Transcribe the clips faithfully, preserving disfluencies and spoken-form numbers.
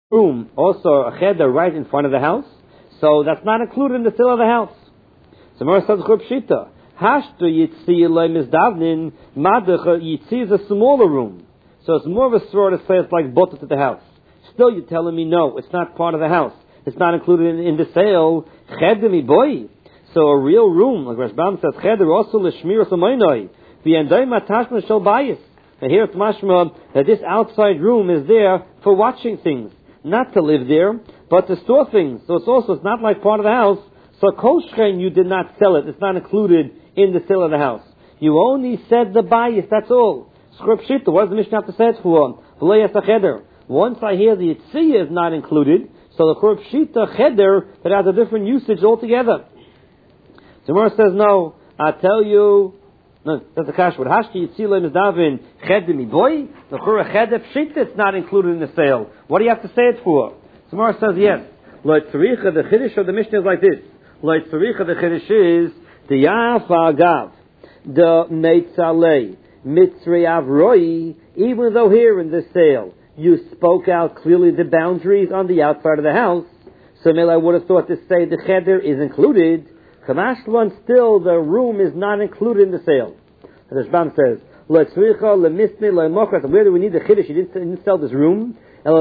room, also a cheder right in front of the house, so that's not included in the sale of the house. So Mara says Chur Pshita, Hashtu Yitzi Eloi Mizdavnin, Madach Yitzi is a smaller room. So it's more of a sort of say it's like bought to the house. Still you're telling me no, it's not part of the house. It's not included in, in the sale. Cheder mi boy. So a real room, like Rashbam says, Cheder also l'shmir samoinoi. V'yandai matashma shel bayis. And here it's mashma that this outside room is there for watching things. Not to live there, but to store things. So it's also, it's not like part of the house. So kol shchein, you did not sell it. It's not included in the sale of the house. You only said the bayis, that's all. Script shita, what does the Mishnah have to say it for? Once I hear the Yitziyah is not included, so the Chur Pshita cheder, that has a different usage altogether. So Gemara says, no, I tell you, no, that's the kash. What hashki Yitziyah is davin cheder mi boy? The Chur cheder Pshita, it's not included in the sale. What do you have to say it for? So Gemara says, yes. Lo tzaricha, the chiddush of the Mishnah is like this. Lo tzaricha, the chiddush is the yafa agav, the meitzalei. Mitzri Avroi, even though here in the sale you spoke out clearly the boundaries on the outside of the house, so maybe I would have thought to say the cheder is included. Kamashlan, still the room is not included in the sale. The Rashbam says, where do we need the chiddush? You didn't, didn't sell this room. In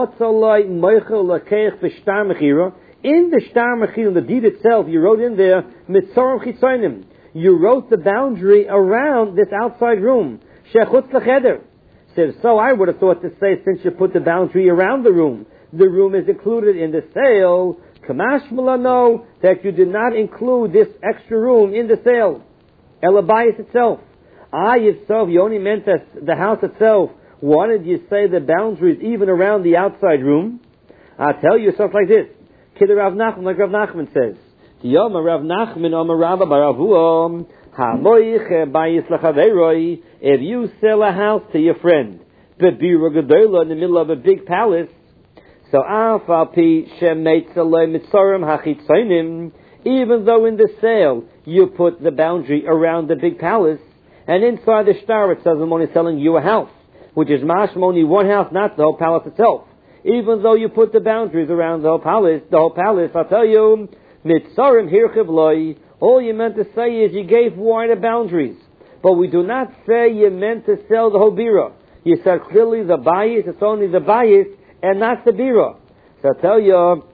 the shtar mechira, the deed itself, you wrote in there mitzorim chitzonim. You wrote the boundary around this outside room. Shechutz l'cheder. Says, so I would have thought to say, since you put the boundary around the room, the room is included in the sale. Kamash mulano, that you did not include this extra room in the sale. Elabayis itself. Ah, yourself, you only meant that the house itself. Why did you say the boundaries even around the outside room? I'll tell you something like this. Kid Rav Nachman, like Rav Nachman says. Yom Rav Nachman Amar Rabba Baravuam Hamoich Bayis Lachaveroi. If you sell a house to your friend, Bebira Gedola, in the middle of a big palace, so Afal Pi Shem Meitzalei Mitzorim Hachitzonim, even though in the sale you put the boundary around the big palace, and inside the shtar it says I'm only selling you a house, which is mashma only one house, not the whole palace itself. Even though you put the boundaries around the whole palace, the whole palace, I'll tell you, Mitzarim hirchiv loy. All you meant to say is you gave wider boundaries, but we do not say you meant to sell the whole bira. You said clearly the bayis, it's only the bayis and not the bira. So I tell you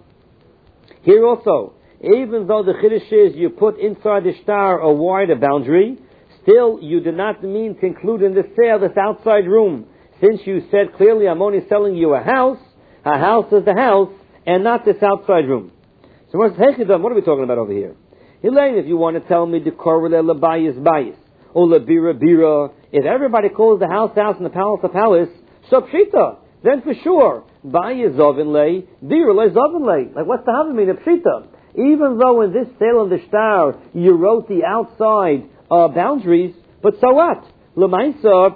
here also, even though the chiddush is you put inside the shtar a wider boundary, still you did not mean to include in the sale this outside room. Since you said clearly I'm only selling you a house, a house is the house and not this outside room. So what are we talking about over here? Elaine, if you want to tell me the korele labayis bayis, or labira bira, if everybody calls the house house and the palace a palace, so pshita, then for sure, bayis zovin lei, bira lei zovin lei. Like what's the having mean of pshita? Even though in this sale of the shtar, you wrote the outside uh, boundaries, but so what? Lamaisa,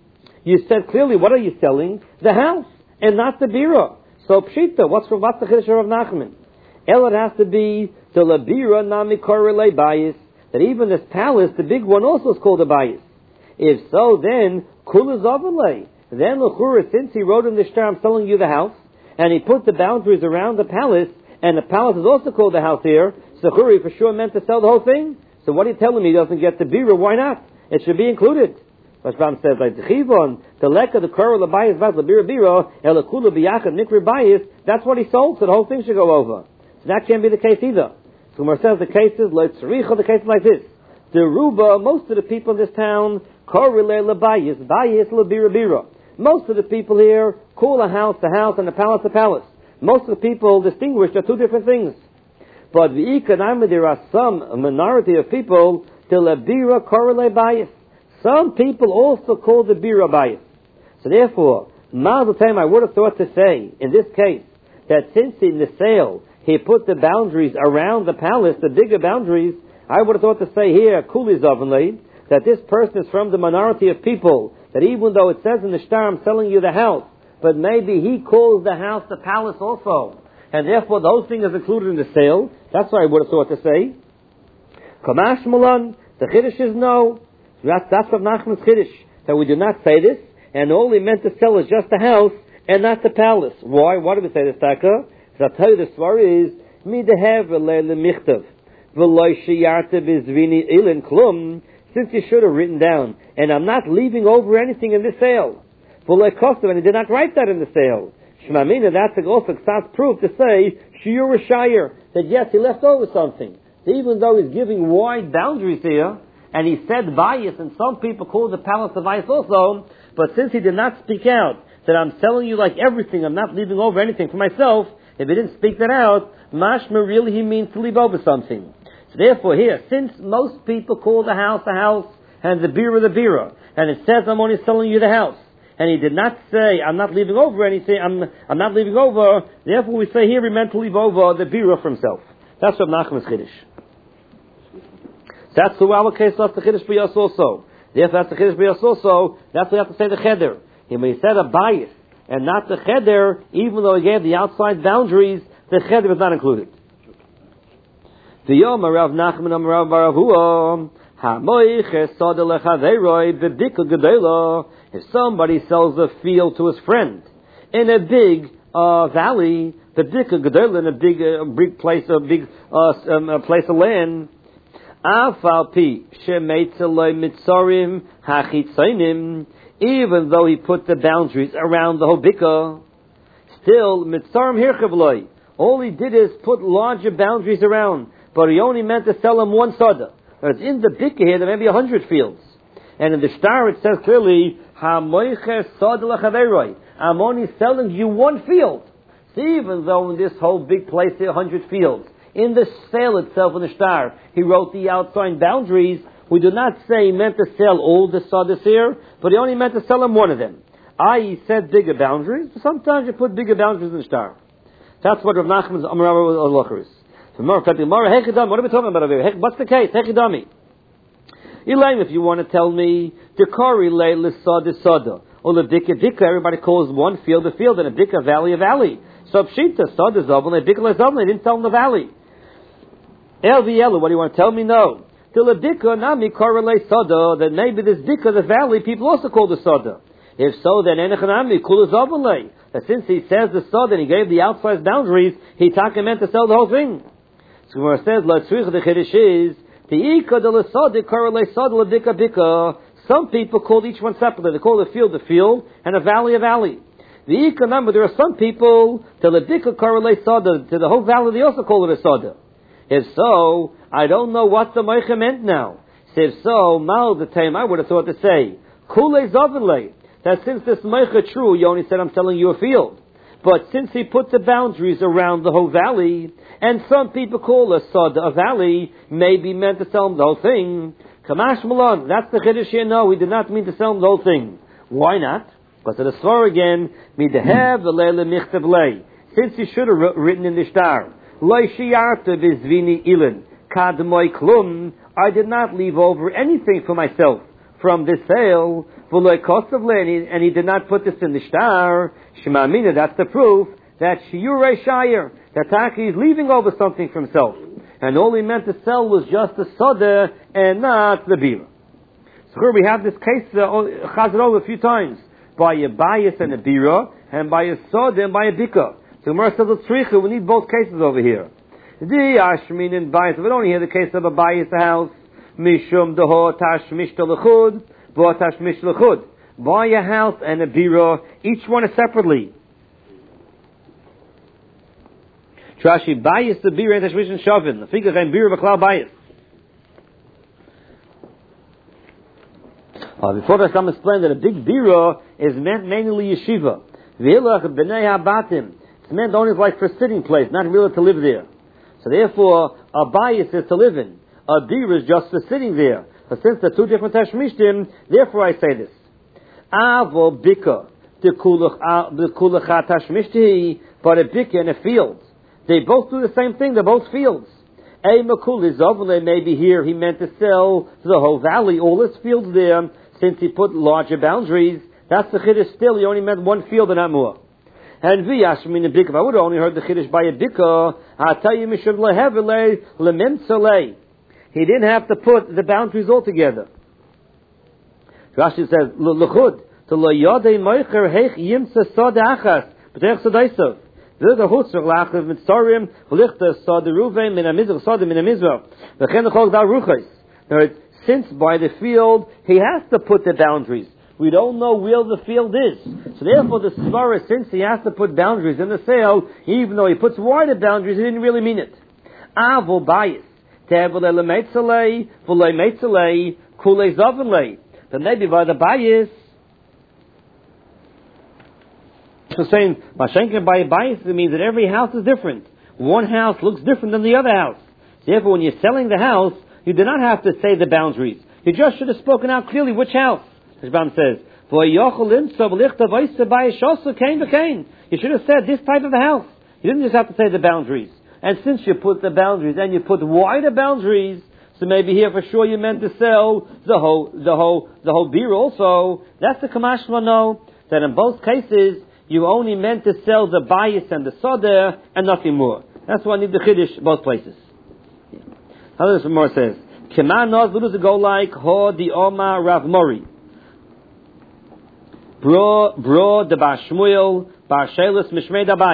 you said clearly, what are you selling? The house, and not the bira. So pshita, what's, what's the chiddush of Nachman? El, it has to be the labira nami korele bayis, that even this palace, the big one, also is called a bayis. If so, then kula zavalei. Then l'chura, since he wrote in the shtar, I'm selling you the house, and he put the boundaries around the palace, and the palace is also called the house here. So Churi for sure meant to sell the whole thing. So what are you telling me? He doesn't get the bira? Why not? It should be included. Rashbam says like the chivon, the leka, the korele bayis, vas labira bira, el kula biyachad nikri bayis. That's what he sold. So the whole thing should go over. So that can't be the case either. So Gemara says the case is like tzaricha, the case is like this. The ruba, most of the people in this town, korele labayis, bayis labira bira. Most of the people here call a house a house and a palace a palace. Most of the people distinguish are two different things. But the economy, there are some a minority of people the labira korele bayis. Some people also call the bira bayis. So therefore, Mazel time I would have thought to say in this case that since in the sale he put the boundaries around the palace, the bigger boundaries, I would have thought to say here, Kuli Zovanli, that this person is from the minority of people, that even though it says in the shtar, I'm selling you the house, but maybe he calls the house the palace also. And therefore the whole thing is included in the sale. That's what I would have thought to say. Kamash Mulan, the Chiddush is no. That's, that's of Nachman's Chiddush, that we do not say this, and all he meant to sell is just the house, and not the palace. Why? Why do we say this, Taka? Because I'll tell you the story is, mi dehev le michtav, v'loy sheyartev izvini ilin klum, since you should have written down, and I'm not leaving over anything in this sale. V'loy kostav, and he did not write that in the sale. Shmamina, that's also Ksat's proof to say, shiur shayir, that yes, he left over something. So even though he's giving wide boundaries here, and he said bias, and some people call the palace of bias also, but since he did not speak out, that I'm selling you like everything, I'm not leaving over anything for myself, if he didn't speak that out, mashma really he means to leave over something. So therefore here, since most people call the house a house, and the bira the bira, and it says I'm only selling you the house, and he did not say I'm not leaving over anything, I'm, I'm not leaving over, therefore we say here he meant to leave over the bira for himself. That's what Nachman's Chiddush. That's the our case of the Chiddush B'yas also. Therefore that's the Chiddush B'yas also, that's why you have to say the Cheder. When he said a bias, and not the Cheder, even though he gave the outside boundaries, the Cheder is not included. The Yom Rav Nachman Rav Baravua, HaMoich Esod Lechaveroi B'Dika Gedela. If somebody sells a field to his friend in a big uh, valley, B'Dika Gedela, in a big, uh, big place, a big uh, um, a place of land, Afal Pi Shemeitzeloi Mitzorim Hachitzainim. Even though he put the boundaries around the whole bika, still, mitzarim hirchavloi. All he did is put larger boundaries around, but he only meant to sell him one soda. Whereas in the bika here, there may be a hundred fields. And in the star it says clearly, ha-moiches soda l'chaveroi. I'm only selling you one field. So even though in this whole big place there are a hundred fields, in the sale itself in the star, he wrote the outside boundaries. We do not say he meant to sell all the sodas here, but he only meant to sell him one of them. I E said bigger boundaries. Sometimes you put bigger boundaries in the star. That's what Rav Nachman's Amarav Alocher is. So what are we talking about over here? What's the case? Hechidami. Elaine, if you want to tell me, the Kori lay l'soda soda, or the dika dika, everybody calls one field a field, and a dika valley a valley. So pshita, soda zovon, a dika lezovon, they didn't tell him the valley. El v'yelu, what do you want to tell me? No. Till a dika nami korelay soda, then maybe this dika, the valley, people also call the soda. If so, then enechanami kula zovelay. That since he says the soda and he gave the outside boundaries, he taka meant to sell the whole thing. So Gemara says, Latzrich the chiddush is the ika de la soda korelay soda la dika dika. Some people call each one separately. They call the field a field and a valley a valley. The ika number, there are some people till the dika korelay soda to the whole valley. They also call it a soda. If so, I don't know what the Meicha meant now. So if so, mal the time I would have thought to say, Kule Zovenle, that since this Meicha true, you only said I'm selling you a field. But since he put the boundaries around the whole valley, and some people call a Soda a valley, maybe meant to sell him the whole thing. Kamash Malon, that's the Chiddush here. No, we did not mean to sell him the whole thing. Why not? Because of the Svar again, Midahev the Leila Michtav Lei. Since he should have written in the Shtar, I did not leave over anything for myself from this sale, and he did not put this in the shtar. Shemamina, that's the proof that shiurei shayir, that Taki is leaving over something for himself, and all he meant to sell was just the soda and not the bira. So here we have this case uh, chazed over a few times by a bias and a bira, and by a soda and by a bika. So Gemara says, "Tzricha, we need both cases over here." The Ashmin and bias. We don't hear the case of a bias house. Mishum deho tashmish lechud, bo tashmish lechud. Buy a house and a bira, each one is separately. Trashi bias the bira and tashmish and shavin. The figure and bira b'klal bias. Uh, before that, I'm explaining that a big bira is meant mainly yeshiva. V'ilach b'nei habatim. It's meant only like for a sitting place, not really to live there. So therefore, a bias is to live in. A bira is just for sitting there. But since they're two different tashmishtim, therefore I say this. Avo bika, the kulach tashmishti, but a bika in a field. They both do the same thing, they're both fields. A makul is over, maybe here he meant to sell to the whole valley, all his fields there, since he put larger boundaries. That's the chiddush still, he only meant one field and not more. And v'yashmin a bika. If I would have only heard the chiddush by a bika, I'll tell you mishum lehevele lememsalei. He didn't have to put the boundaries all together. Rashi says lechud to lo yodei moicher heich yimsa sod achas, b'terech sodaisov. The Hutzach lachav mitzarim v'lichta sod Ruven min hamizrach sod min hamizrach v'chen l'chol dal ruchos. Since by the field he has to put the boundaries, we don't know where the field is. So therefore, the svara, since he has to put boundaries in the sale, even though he puts wider boundaries, he didn't really mean it. Avol bayis tevel elemetzalei v'lei metzalei kulei zavenlei. Then maybe by the bayis. So saying, Mashenkin by bias, it means that every house is different. One house looks different than the other house. Therefore, when you're selling the house, you do not have to say the boundaries. You just should have spoken out clearly which house. As Ram says, you should have said this type of a house. You didn't just have to say the boundaries. And since you put the boundaries and you put wider boundaries, so maybe here for sure you meant to sell the whole, the whole, the whole beer also. That's the Kamash Mano, that in both cases, you only meant to sell the bias and the soda and nothing more. That's why I need the Chiddush both places. Yeah. How does more says? Keman knows what does it go like? Ho di Oma Rav Mori. Bro, bro, the Bar Shmuel, Bar Shelis Mishmei Dabai.